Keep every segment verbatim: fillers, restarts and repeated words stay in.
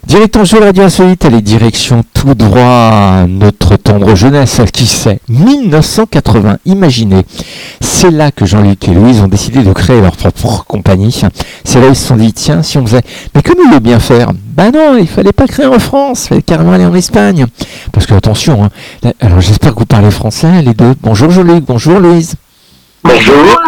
Direction sur la radio insolite, allez, direction tout droit, notre tendre jeunesse, qui sait, mille neuf cent quatre-vingts, imaginez, c'est là que Jean-Luc et Louise ont décidé de créer leur propre compagnie. C'est là ils se sont dit, tiens, si on faisait, mais que nous le bien faire? Ben non, il fallait pas créer en France, il fallait carrément aller en Espagne. Parce que attention, hein, là, alors j'espère que vous parlez français, les deux. Bonjour Jean-Luc, bonjour Louise. Bonjour.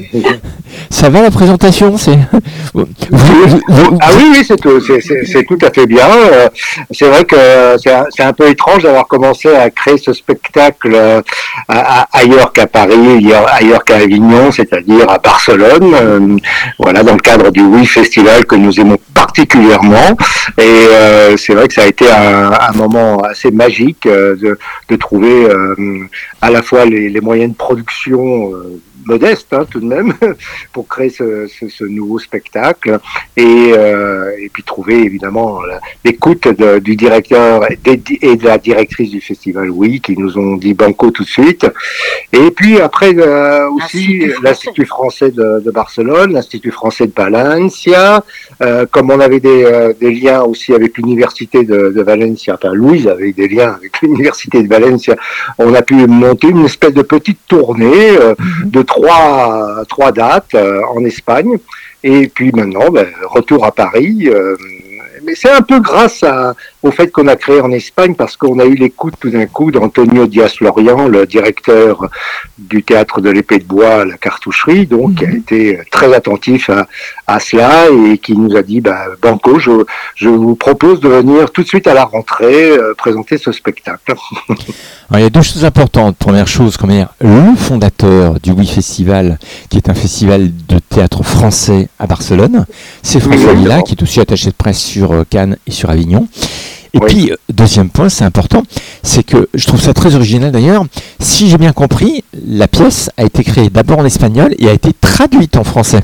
Ça va la présentation, c'est vous, vous, vous... Ah oui, oui, c'est tout, c'est, c'est, c'est tout à fait bien. Euh, c'est vrai que c'est un, c'est un peu étrange d'avoir commencé à créer ce spectacle euh, à, à, ailleurs qu'à Paris, ailleurs qu'à Avignon, c'est-à-dire à Barcelone. Euh, voilà, dans le cadre du Oui Festival que nous aimons particulièrement. Et euh, c'est vrai que ça a été un, un moment assez magique euh, de, de trouver euh, à la fois les, les moyens de production euh, modeste hein, tout de même pour créer ce, ce, ce nouveau spectacle et, euh, et puis trouver évidemment la, l'écoute de, du directeur et de, et de la directrice du festival oui qui nous ont dit banco tout de suite et puis après euh, aussi l'Institut, l'Institut français de, de Barcelone, l'Institut français de Valencia, euh, comme on avait des, euh, des liens aussi avec l'université de, de Valencia, enfin Louise avait des liens avec l'université de Valencia, on a pu monter une espèce de petite tournée euh, de trois, trois dates euh, en Espagne. Et puis maintenant, ben, retour à Paris. Euh, mais c'est un peu grâce à, au fait qu'on a créé en Espagne, parce qu'on a eu l'écoute tout d'un coup d'Antonio Diaz-Lorian, le directeur du théâtre de l'Épée de Bois à la Cartoucherie, donc mmh. qui a été très attentif à, à cela et qui nous a dit, bah, Banco, je, je vous propose de venir tout de suite à la rentrée euh, présenter ce spectacle. Alors, il y a deux choses importantes. Première chose, comment dire, le fondateur du Oui Festival, qui est un festival de théâtre français à Barcelone, c'est François oui, Lila, qui est aussi attaché de presse sur Cannes et sur Avignon. Et oui. puis, deuxième point, c'est important, c'est que je trouve ça très original d'ailleurs. Si j'ai bien compris, la pièce a été créée d'abord en espagnol et a été traduite en français.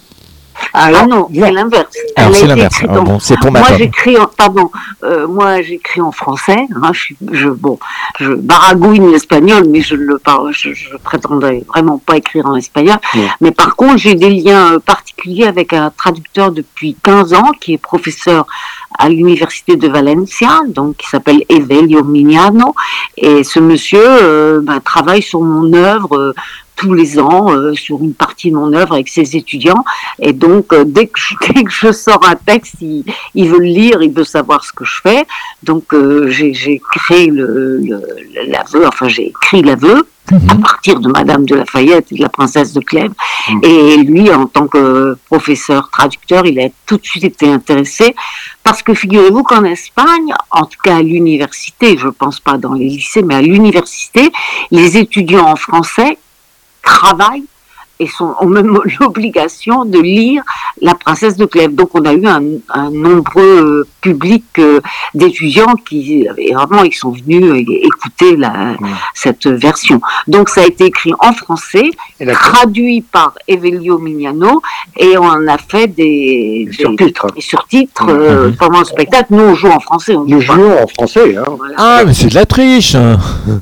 Alors, ah non, c'est l'inverse. Alors c'est l'inverse. Alors, bon, c'est pour ma moi part. j'écris, en, pardon, euh, moi j'écris en français. Hein, je, je, bon, je baragouine l'espagnol, mais je le parle, je, je prétendais vraiment pas écrire en espagnol. Mmh. Mais par contre, j'ai des liens particuliers avec un traducteur depuis quinze ans, qui est professeur à l'université de Valencia, donc qui s'appelle Evelio Mignano. Et ce monsieur euh, ben, travaille sur mon œuvre. Euh, tous les ans euh, sur une partie de mon œuvre avec ses étudiants et donc euh, dès, que je, dès que je sors un texte il, il veut le lire, il veut savoir ce que je fais donc euh, j'ai, j'ai créé le, le, l'aveu, enfin j'ai écrit l'aveu mmh. à partir de Madame de Lafayette et de la Princesse de Clèves mmh. et lui en tant que professeur traducteur il a tout de suite été intéressé parce que figurez-vous qu'en Espagne, en tout cas à l'université, je pense pas dans les lycées mais à l'université, les étudiants en français travaillent et sont, ont même l'obligation de lire La Princesse de Clèves. Donc on a eu un, un nombreux public euh, d'étudiants qui vraiment ils sont venus écouter la, mmh. cette version. Donc ça a été écrit en français, traduit par Evelio Mignano et on a fait des, des surtitres, des surtitres mmh. euh, pendant le spectacle. Nous on joue en français. On Nous jouons en français. Hein. Voilà. Ah mais c'est de la triche. Hein.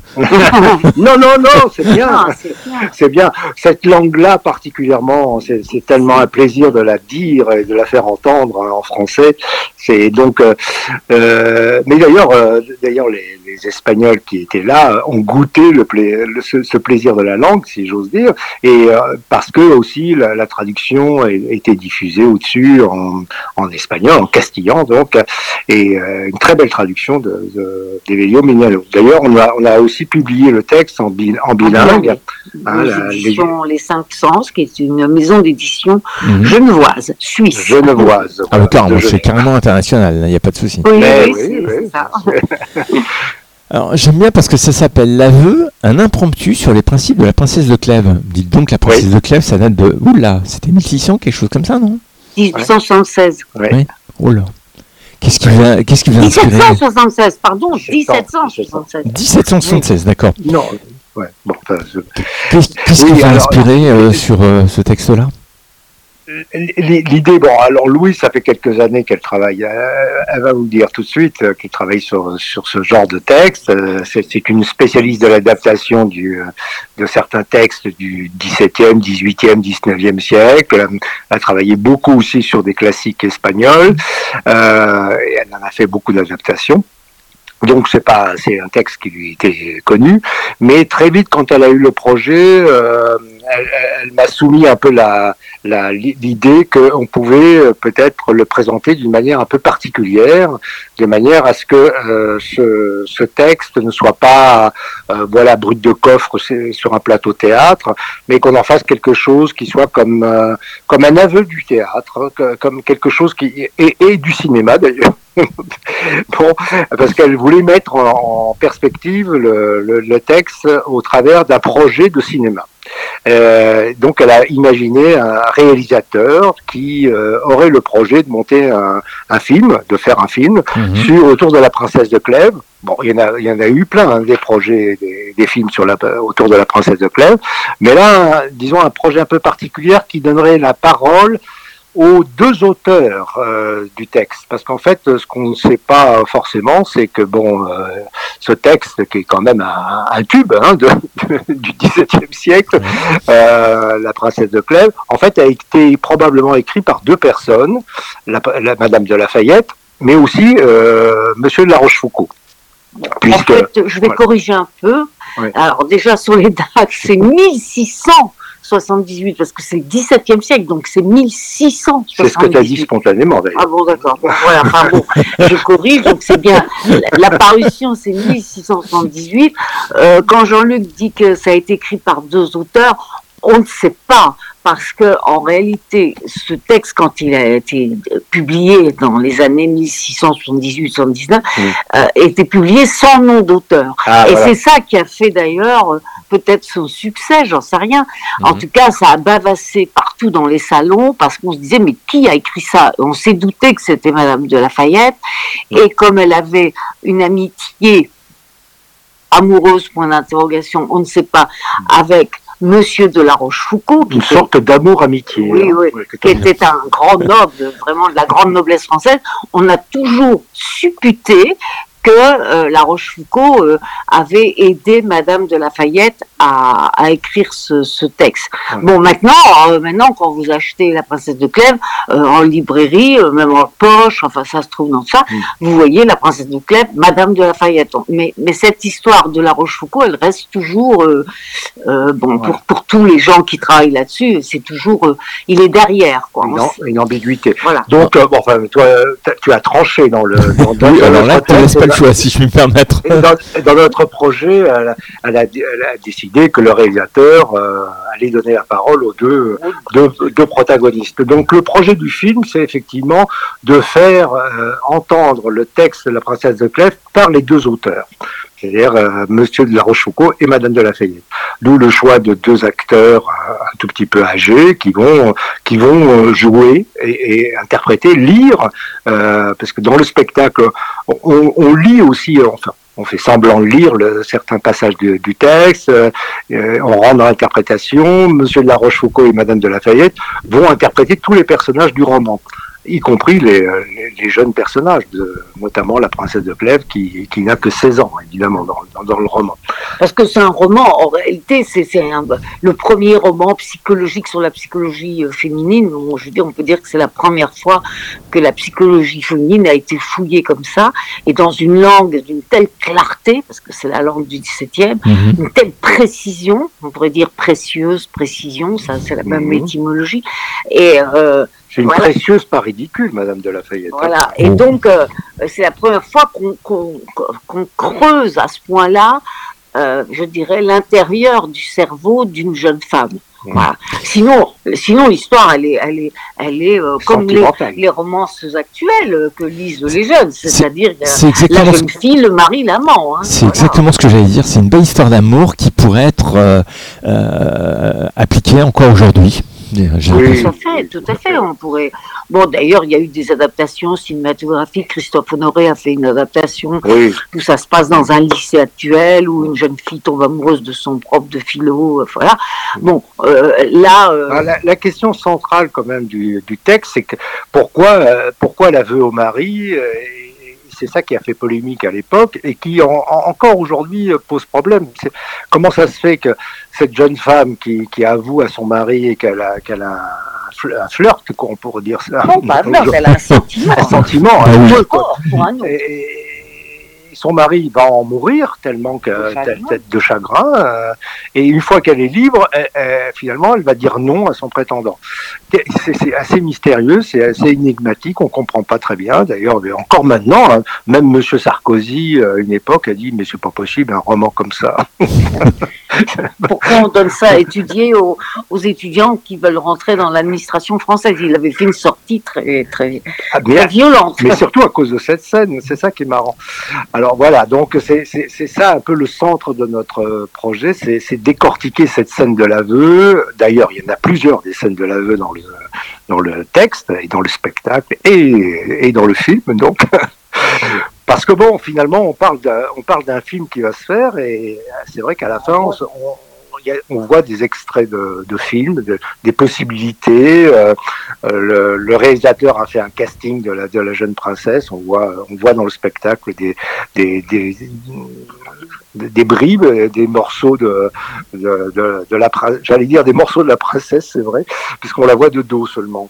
non non non, c'est bien. Non, c'est bien. C'est bien. Cette langue-là particulièrement, c'est, c'est tellement un plaisir de la dire et de la faire entendre hein, en français. C'est donc, euh, euh, mais d'ailleurs, euh, d'ailleurs les, les Espagnols qui étaient là ont goûté le, pla- le ce, ce plaisir de la langue, si j'ose dire, et euh, parce que aussi la, la traduction a été diffusée au-dessus en, en espagnol, en castillan donc, et euh, une très belle traduction de, de d'Evelio Mignano. D'ailleurs, on a, on a aussi publié le texte en, bi, en bilingue. Ah, hein, la, les... les cinq Sens, qui est une maison d'édition mmh. genevoise, suisse. Genevoise. Ah, le carrément, c'est carrément international, il n'y a pas de souci. Oui, Mais, oui, oui, c'est, oui, c'est ça. Alors, j'aime bien parce que ça s'appelle L'aveu, un impromptu sur les principes de la princesse de Clèves. Dites donc, la princesse oui. de Clèves, ça date de... Oula, c'était mille six cents, quelque chose comme ça, non dix-huit cent soixante-seize. Oui. oui. Oula. Qu'est-ce qui vient, qu'est-ce qui vient inspirer dix-sept cent soixante-seize, pardon, dix-sept cent soixante-seize. dix-sept cent soixante-seize, oui. D'accord. Non. Ouais, bon, enfin, je... Qu'est-ce, qu'est-ce oui, qui vous a inspiré euh, sur euh, ce texte-là ? L'idée, bon, alors Louise, ça fait quelques années qu'elle travaille, elle va vous le dire tout de suite, qu'elle travaille sur, sur ce genre de texte. C'est une spécialiste de l'adaptation du, de certains textes du dix-septième, dix-huitième, dix-neuvième siècle. Elle a travaillé beaucoup aussi sur des classiques espagnols, euh, et elle en a fait beaucoup d'adaptations. Donc c'est pas, c'est un texte qui lui était connu, mais très vite quand elle a eu le projet, euh, elle, elle m'a soumis un peu la, la l'idée qu'on pouvait peut-être le présenter d'une manière un peu particulière, de manière à ce que euh, ce, ce texte ne soit pas euh, voilà brut de coffre sur un plateau théâtre, mais qu'on en fasse quelque chose qui soit comme euh, comme un aveu du théâtre, comme quelque chose qui et, et du cinéma d'ailleurs. Bon, parce qu'elle voulait mettre en perspective le, le, le texte au travers d'un projet de cinéma. Euh, donc elle a imaginé un réalisateur qui euh, aurait le projet de monter un, un film, de faire un film mmh. sur autour de la princesse de Clèves. Bon, il y en a, il y en a eu plein, hein, des projets, des, des films sur la, autour de la princesse de Clèves. Mais là, disons un projet un peu particulier qui donnerait la parole aux deux auteurs euh, du texte, parce qu'en fait, ce qu'on ne sait pas forcément, c'est que bon, euh, ce texte qui est quand même un, un tube hein, de, de, du dix-septième siècle, euh, la princesse de Clèves, en fait, a été probablement écrit par deux personnes, la, la Madame de Lafayette, mais aussi euh, Monsieur de La Rochefoucauld. Puisque, en fait, je vais voilà. corriger un peu. Oui. Alors déjà sur les dates, c'est mille six cents soixante-dix-huit, parce que c'est le dix-septième siècle, donc c'est mille six cent soixante-dix-huit. C'est ce que tu as dit spontanément, d'ailleurs. Ah bon, d'accord. Bon, voilà, enfin bon, je corrige, donc c'est bien, la parution, c'est mille six cent soixante-dix-huit. Euh, quand Jean-Luc dit que ça a été écrit par deux auteurs, on ne sait pas, parce que en réalité, ce texte, quand il a été publié dans les années mille six cent soixante-dix-huit soixante-dix-neuf, mmh. euh, était publié sans nom d'auteur. Ah, et voilà. C'est ça qui a fait d'ailleurs peut-être son succès, j'en sais rien. Mmh. En tout cas, ça a bavassé partout dans les salons, parce qu'on se disait, mais qui a écrit ça? On s'est douté que c'était Madame de Lafayette, mmh. et comme elle avait une amitié amoureuse, point d'interrogation, on ne sait pas, avec Monsieur de La Rochefoucauld. Une était, sorte d'amour-amitié. Oui, oui, oui qui était un grand noble, vraiment de la grande noblesse française. On a toujours supputé que euh, La Rochefoucauld euh, avait aidé Madame de Lafayette à, à écrire ce, ce texte. Ouais. Bon, maintenant, euh, maintenant, quand vous achetez La Princesse de Clèves euh, en librairie, euh, même en poche, enfin ça se trouve dans ça, mmh. vous voyez La Princesse de Clèves, Madame de Lafayette. Mais, mais cette histoire de La Rochefoucauld, elle reste toujours, euh, euh, bon, ouais. pour, pour tous les gens qui travaillent là-dessus, c'est toujours, euh, il est derrière, quoi. Non, une ambiguïté. Voilà. Donc, euh, bon, enfin, toi, tu as tranché dans le. Dans, dans oui, dans alors là, tu laisses pas le choix, si je puis me permettre. Dans, dans notre projet, elle a, elle, a, elle a décidé que le réalisateur euh, allait donner la parole aux deux, deux, deux protagonistes. Donc le projet du film, c'est effectivement de faire euh, entendre le texte de La Princesse de Clèves par les deux auteurs. C'est-à-dire euh, Monsieur de La Rochefoucauld et Madame de Lafayette. D'où le choix de deux acteurs euh, un tout petit peu âgés qui vont qui vont jouer et, et interpréter, lire, euh, parce que dans le spectacle, on, on lit aussi, enfin, on fait semblant de lire le, certains passages du, du texte, euh, on rentre dans l'interprétation. Monsieur de La Rochefoucauld et Madame de Lafayette vont interpréter tous les personnages du roman, y compris les, les, les jeunes personnages, de, notamment la princesse de Clèves qui, qui n'a que seize ans, évidemment, dans, dans, dans le roman. Parce que c'est un roman, en réalité, c'est, c'est un, le premier roman psychologique sur la psychologie féminine. Bon, je veux dire, on peut dire que c'est la première fois que la psychologie féminine a été fouillée comme ça, et dans une langue d'une telle clarté, parce que c'est la langue du dix-septième, mmh. une telle précision, on pourrait dire précieuse, précision, ça c'est la même mmh. étymologie, et... Euh, C'est une voilà. précieuse pas ridicule, Madame de Lafayette. Voilà, et donc euh, c'est la première fois qu'on, qu'on, qu'on creuse à ce point-là, euh, je dirais, l'intérieur du cerveau d'une jeune femme. Mmh. Voilà. Sinon, sinon l'histoire, elle est, elle est, elle est euh, comme les, les romances actuelles que lisent les jeunes, c'est-à-dire c'est, c'est la jeune ce... fille, le mari, l'amant. Hein, c'est voilà. exactement ce que j'allais dire. C'est une belle histoire d'amour qui pourrait être euh, euh, appliquée encore aujourd'hui. J'ai oui, tout à fait, tout à fait. On pourrait. Bon, d'ailleurs, il y a eu des adaptations cinématographiques. Christophe Honoré a fait une adaptation oui. où ça se passe dans un lycée actuel où une jeune fille tombe amoureuse de son prof de philo. Euh, voilà. Bon, euh, là. Euh... La, la question centrale quand même du, du texte, c'est que pourquoi, euh, pourquoi l'aveu au mari euh, c'est ça qui a fait polémique à l'époque et qui en, en, encore aujourd'hui pose problème. C'est, comment ça se fait que cette jeune femme qui, qui avoue à son mari et qu'elle a, qu'elle a un flirt, on pourrait dire ça. Non, pas flirt, elle a un sentiment. Un sentiment, ah, un oui. jeu, quoi. Pour un autre. Et, son mari va en mourir tellement que tête de chagrin euh, et une fois qu'elle est libre elle, elle, finalement elle va dire non à son prétendant. C'est, c'est assez mystérieux, c'est assez énigmatique, on comprend pas très bien d'ailleurs, mais encore maintenant hein, même Monsieur Sarkozy à une époque a dit mais c'est pas possible un roman comme ça. Pourquoi on donne ça à étudier aux, aux étudiants qui veulent rentrer dans l'administration française? Il avait fait une sortie très, très, ah, bien, très violente. Mais surtout à cause de cette scène, c'est ça qui est marrant. Alors voilà, donc c'est, c'est, c'est ça un peu le centre de notre projet, c'est, c'est décortiquer cette scène de l'aveu. D'ailleurs, il y en a plusieurs des scènes de l'aveu dans le, dans le texte, et dans le spectacle, et, et dans le film, donc... Parce que bon, finalement, on parle d'un, on parle d'un film qui va se faire et c'est vrai qu'à la fin, on, on, on voit des extraits de, de films, de, des possibilités. Euh, le, le réalisateur a fait un casting de la, de la jeune princesse. On voit, on voit dans le spectacle des, des, des, des, des bribes, des morceaux de, de, de, de la, j'allais dire des morceaux de la princesse, c'est vrai, puisqu'on la voit de dos seulement.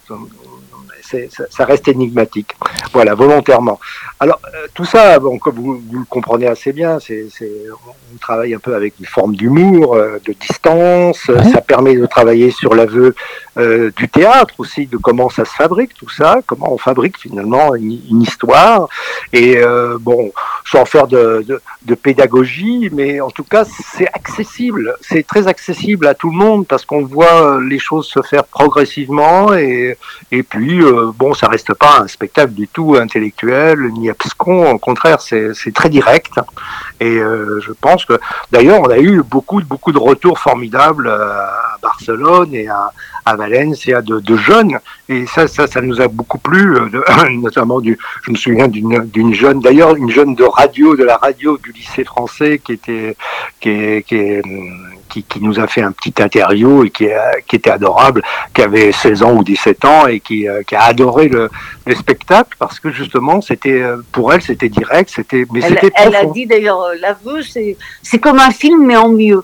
C'est, ça, ça reste énigmatique, voilà, volontairement. Alors, euh, tout ça, bon, comme vous, vous le comprenez assez bien, c'est, c'est, on travaille un peu avec une forme d'humour, euh, de distance, ouais. Ça permet de travailler sur l'aveu euh, du théâtre aussi, de comment ça se fabrique, tout ça, comment on fabrique finalement une, une histoire, et euh, bon, sans faire de, de, de pédagogie, mais en tout cas, c'est accessible, c'est très accessible à tout le monde, parce qu'on voit les choses se faire progressivement, et, et puis, euh, bon, ça reste pas un spectacle du tout intellectuel ni abscon, au contraire, c'est, c'est très direct. Et euh, je pense que, d'ailleurs, on a eu beaucoup, beaucoup de retours formidables à Barcelone et à, à Valence et à de, de jeunes. Et ça, ça, ça nous a beaucoup plu, de, notamment du, je me souviens d'une, d'une jeune, d'ailleurs, une jeune de radio, de la radio du lycée français qui était, qui est, qui est, Qui, qui nous a fait un petit interview et qui, qui était adorable, qui avait seize ans ou dix-sept ans et qui, qui a adoré le, le spectacle parce que justement c'était pour elle c'était direct, c'était mais elle, c'était elle profond. a dit d'ailleurs l'aveu c'est c'est comme un film mais en mieux.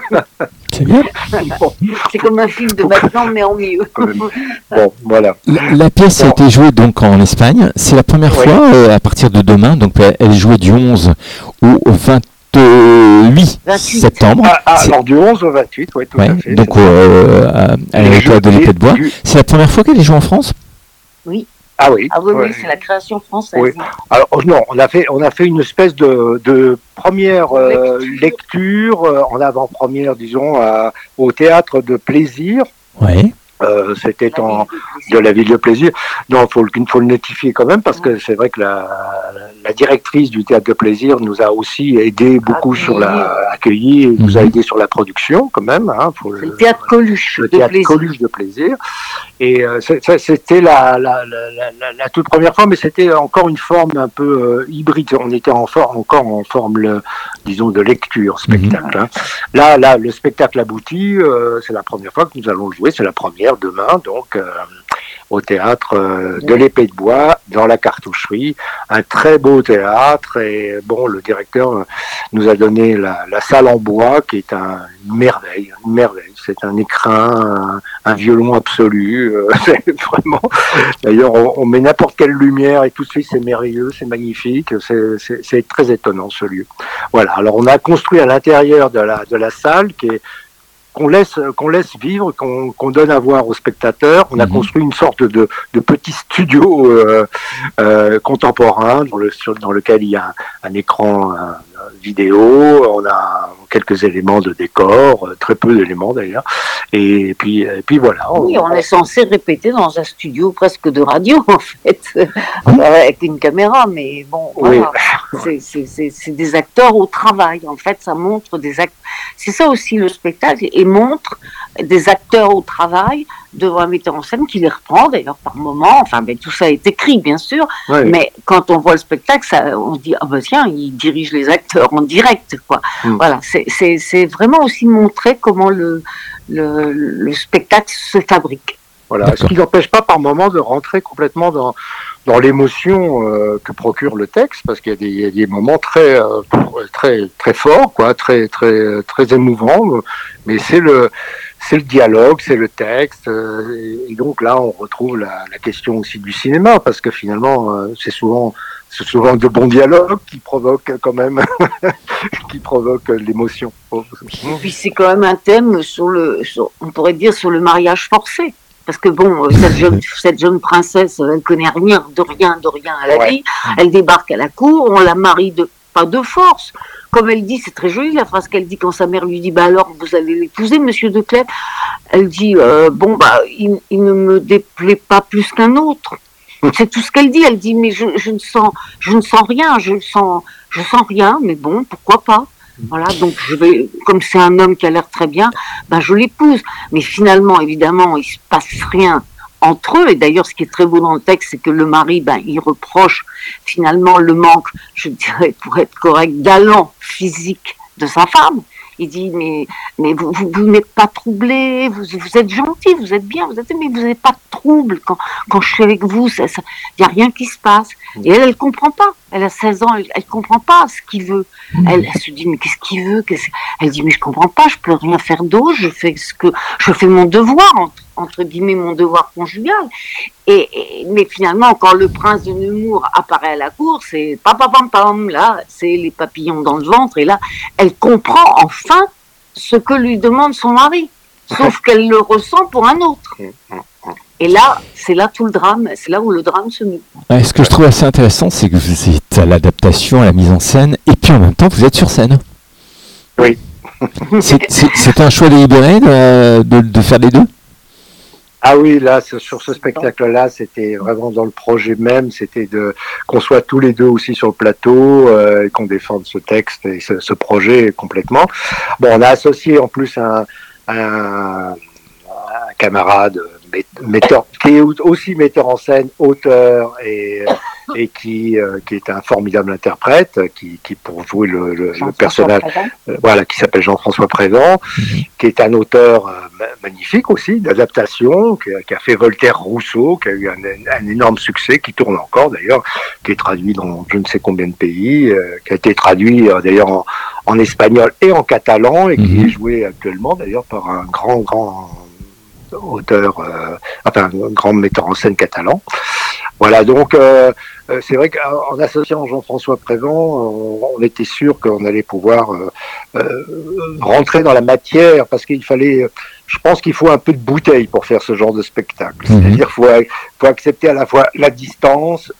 C'est bien. Bon. C'est comme un film de maintenant mais en mieux. Bon, voilà. La, la pièce bon. a été jouée donc en Espagne. C'est la première oui. fois euh, à partir de demain. Donc elle est jouée du onze au vingt. huit septembre. Ah, ah, alors du onze au vingt-huit, oui, tout ouais, à fait. Donc euh, à, à l'école de l'Épée de Bois. Du... C'est la première fois qu'elle est jouée en France ? Oui. Ah oui. Ah oui, oui, oui, c'est la création française. Oui. Alors non, on a fait, on a fait une espèce de, de première euh, lecture, lecture euh, en avant-première, disons, à, au théâtre de plaisir. Oui. Euh, c'était en de la ville de plaisir. Non, faut le faut le notifier quand même parce que c'est vrai que la, la directrice du théâtre de plaisir nous a aussi aidé beaucoup accueilli. sur la accueilli, mmh. nous a aidé sur la production quand même. Hein, pour le, le théâtre Coluche. Le de théâtre plaisir. Coluche de plaisir. Et euh, ça, c'était la, la, la, la, la toute première fois, mais c'était encore une forme un peu euh, hybride. On était en for- encore en forme, le, disons, de lecture spectacle. Mmh. Hein. Là, là, le spectacle abouti. Euh, c'est la première fois que nous allons le jouer. C'est la première demain, donc euh, au théâtre euh, de l'Épée de Bois, dans la Cartoucherie, un très beau théâtre. Et bon, le directeur euh, nous a donné la, la salle en bois, qui est un, une merveille, une merveille. C'est un écrin, un, un violon absolu. Euh, c'est vraiment. D'ailleurs, on, on met n'importe quelle lumière et tout de suite c'est merveilleux, c'est magnifique. C'est, c'est, c'est très étonnant ce lieu. Voilà. Alors, on a construit à l'intérieur de la de la salle qui est qu'on laisse qu'on laisse vivre, qu'on, qu'on donne à voir aux spectateurs. On a mmh. construit une sorte de, de petit studio euh, euh, contemporain dans, le, sur, dans lequel il y a un, un écran, un, vidéo, on a quelques éléments de décor, très peu d'éléments d'ailleurs, et puis, et puis voilà. On... Oui, on est censé répéter dans un studio presque de radio en fait, avec une caméra, mais bon, voilà. Oui. c'est, c'est, c'est des acteurs au travail, en fait, ça montre des acteurs, c'est ça aussi le spectacle, et montre des acteurs au travail devant un metteur en scène qui les reprend d'ailleurs par moment, enfin mais tout ça est écrit bien sûr, oui. Mais quand on voit le spectacle, ça, on se dit ah ben tiens, il dirige les acteurs en direct quoi. Mm. Voilà, c'est, c'est, c'est vraiment aussi montrer comment le, le, le spectacle se fabrique. Voilà, D'accord. Ce qui n'empêche pas par moment de rentrer complètement dans, dans l'émotion euh, que procure le texte, parce qu'il y a des, il y a des moments très, euh, très, très forts, quoi, très, très, très émouvants, mais c'est le, c'est le dialogue, c'est le texte, euh, et, et donc là on retrouve la, la question aussi du cinéma, parce que finalement euh, c'est souvent, c'est souvent de bons dialogues qui provoquent quand même, qui provoquent l'émotion. Et puis c'est quand même un thème sur le, sur, on pourrait dire sur le mariage forcé. Parce que bon, cette jeune, cette jeune princesse, elle connaît rien, de rien, de rien à la ouais. vie. Elle débarque à la cour, on la marie de, pas de force. Comme elle dit, c'est très joli la phrase qu'elle dit quand sa mère lui dit, bah alors vous allez l'épouser, monsieur de Clèves. Elle dit, euh, bon bah il, il ne me déplaît pas plus qu'un autre. C'est tout ce qu'elle dit. Elle dit, mais je, je ne sens, je ne sens rien, je sens, je sens rien, mais bon, pourquoi pas. Voilà, donc je vais, comme c'est un homme qui a l'air très bien, ben je l'épouse. Mais finalement, évidemment, il se passe rien entre eux. Et d'ailleurs, ce qui est très beau dans le texte, c'est que le mari, ben, il reproche finalement le manque, je dirais, pour être correct, d'allant physique de sa femme. Il dit, mais, mais vous, vous, vous n'êtes pas troublé, vous, vous êtes gentil, vous êtes bien, vous êtes, mais vous n'avez pas de trouble quand, quand je suis avec vous, il n'y a rien qui se passe. Et elle, elle ne comprend pas. Elle a seize ans, elle ne comprend pas ce qu'il veut. Elle, elle se dit, mais qu'est-ce qu'il veut qu'est-ce... Elle dit, mais je ne comprends pas, je ne peux rien faire d'autre, je fais, ce que, je fais mon devoir, entre, entre guillemets, mon devoir conjugal. Et, et, mais finalement, quand le prince de Nemours apparaît à la cour, c'est pam pam pam pam, là, c'est les papillons dans le ventre, et là, elle comprend enfin ce que lui demande son mari, sauf qu'elle le ressent pour un autre. Et là, c'est là tout le drame, c'est là où le drame se met. Ouais, ce que je trouve assez intéressant, c'est que vous êtes à l'adaptation, à la mise en scène, et puis en même temps, vous êtes sur scène. Oui. c'est, c'est, c'est un choix délibéré de, de, de faire les deux ? Ah oui, là, sur ce spectacle-là, c'était vraiment dans le projet même, c'était de qu'on soit tous les deux aussi sur le plateau, euh, et qu'on défende ce texte et ce, ce projet complètement. Bon, on a associé en plus un, un, un camarade metteur, qui est aussi metteur en scène, auteur et, et qui, euh, qui est un formidable interprète, qui, qui pour jouer le, le, le personnage, euh, voilà, qui s'appelle Jean-François Prévent, mm-hmm. qui est un auteur euh, magnifique aussi, d'adaptation, qui, qui a fait Voltaire-Rousseau, qui a eu un, un énorme succès, qui tourne encore d'ailleurs, qui est traduit dans je ne sais combien de pays, euh, qui a été traduit euh, d'ailleurs en, en espagnol et en catalan, et qui mm-hmm. est joué actuellement d'ailleurs par un grand, grand auteur, euh, enfin un grand metteur en scène catalan. Voilà, donc euh, c'est vrai qu'en associant Jean-François Prévent, on, on était sûr qu'on allait pouvoir euh, euh, rentrer dans la matière, parce qu'il fallait, je pense qu'il faut un peu de bouteille pour faire ce genre de spectacle. Mmh. C'est-à-dire qu'il faut, faut accepter à la fois la distance,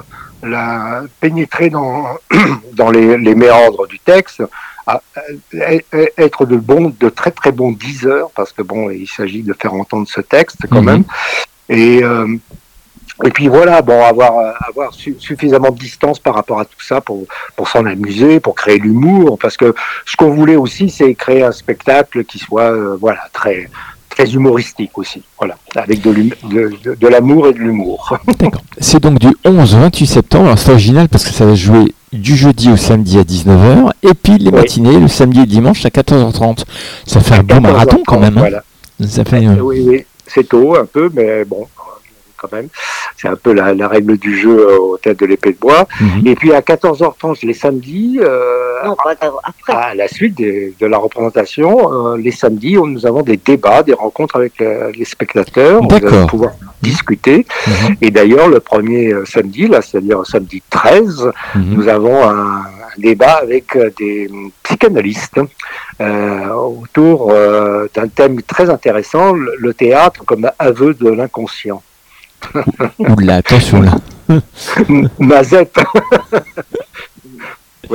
la, pénétrer dans, dans les, les méandres du texte, à être de bons, de très très bons diseurs, parce que bon, il s'agit de faire entendre ce texte quand mmh. même, et euh, et puis voilà, bon, avoir avoir su, suffisamment de distance par rapport à tout ça pour pour s'en amuser, pour créer l'humour, parce que ce qu'on voulait aussi, c'est créer un spectacle qui soit euh, voilà très très humoristique aussi, voilà, avec de, de, de, de l'amour et de l'humour. D'accord. C'est donc du onze au vingt-huit septembre, alors c'est original parce que ça va jouer du jeudi au samedi à dix-neuf heures, et puis les oui. matinées, le samedi et le dimanche à quatorze heures trente. Ça fait un bon marathon quand même. Hein. Voilà. Ça fait, euh... Oui, oui, c'est tôt un peu, mais bon, quand même. C'est un peu la, la règle du jeu au théâtre de l'Épée de Bois. Mm-hmm. Et puis à quatorze heures trente les samedis, euh, non, pas après. À la suite des, de la représentation, euh, les samedis, on, nous avons des débats, des rencontres avec euh, les spectateurs. D'accord. On va pouvoir mmh. discuter. Mm-hmm. Et d'ailleurs, le premier euh, samedi, là, c'est-à-dire samedi treize, mm-hmm. nous avons un, un débat avec euh, des psychanalystes euh, autour euh, d'un thème très intéressant, le, le théâtre comme aveu de l'inconscient. Oula, attention là. Mazette. Vous voyez ?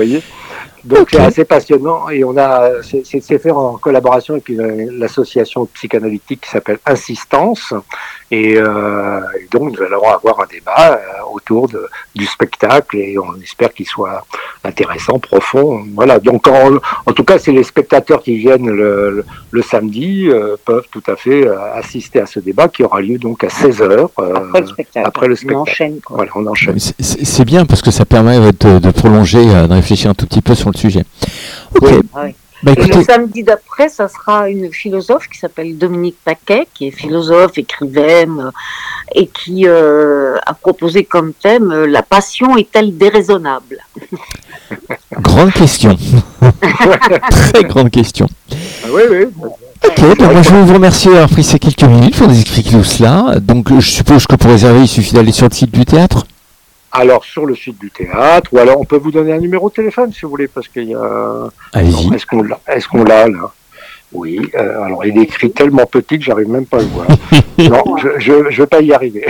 Donc Okay. c'est assez passionnant et on a c'est, c'est, c'est fait en collaboration avec une, l'association psychanalytique qui s'appelle Insistance et, euh, et donc nous allons avoir un débat euh, autour de, du spectacle et on espère qu'il soit intéressant, profond. Voilà, donc en, en tout cas c'est les spectateurs qui viennent le, le, le samedi euh, peuvent tout à fait euh, assister à ce débat qui aura lieu donc à seize heures euh, Après le spectacle. après le spectacle. On enchaîne, quoi. Voilà, on enchaîne. C'est, c'est- c'est bien parce que ça permet de, de prolonger, euh, de réfléchir un tout petit peu sur le sujet. Ok. Oui. Ouais. Bah Et le écoutez, samedi d'après, ça sera une philosophe qui s'appelle Dominique Paquet, qui est philosophe, écrivaine, euh, et qui euh, a proposé comme thème euh, « La passion est-elle déraisonnable ?» grande question. Très grande question. Ah, oui, oui. Ok, bah moi je vous remercie d'avoir pris ces quelques minutes pour nous expliquer tout cela. Donc je suppose que pour réserver, il suffit d'aller sur le site du théâtre. Alors sur le site du théâtre, ou alors on peut vous donner un numéro de téléphone si vous voulez, parce qu'il y a. Allez-y. Non, est-ce qu'on l'a Est-ce qu'on l'a là? Oui. Euh, alors il est écrit tellement petit que j'arrive même pas à le voir. Non, je je je vais pas y arriver.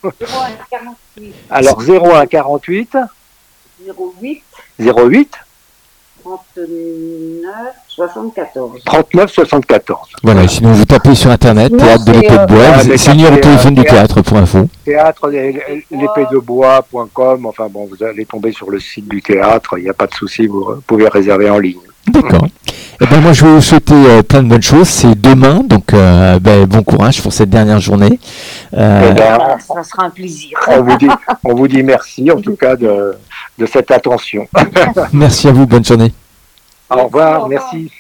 Alors zéro un quarante-huit zéro huit zéro huit trente-neuf soixante-quatorze. trente-neuf soixante-quatorze. Voilà, sinon vous tapez sur internet, Sinon, théâtre de c'est, l'épée de euh, bois, ouais, vous- mais c'est le numéro de tapez, téléphone euh, du théâtre pour info. Théâtre l'épée de bois point com. Enfin bon, vous allez tomber sur le site du théâtre. Il n'y a pas de souci, vous pouvez réserver en ligne. D'accord. Et ben moi je vais vous souhaiter euh, plein de bonnes choses. C'est demain, donc euh, ben, bon courage pour cette dernière journée. Euh, Eh ben, Voilà, ça sera un plaisir. on vous dit, on vous dit merci en tout cas de, de cette attention. merci à vous, bonne journée. Au revoir, merci.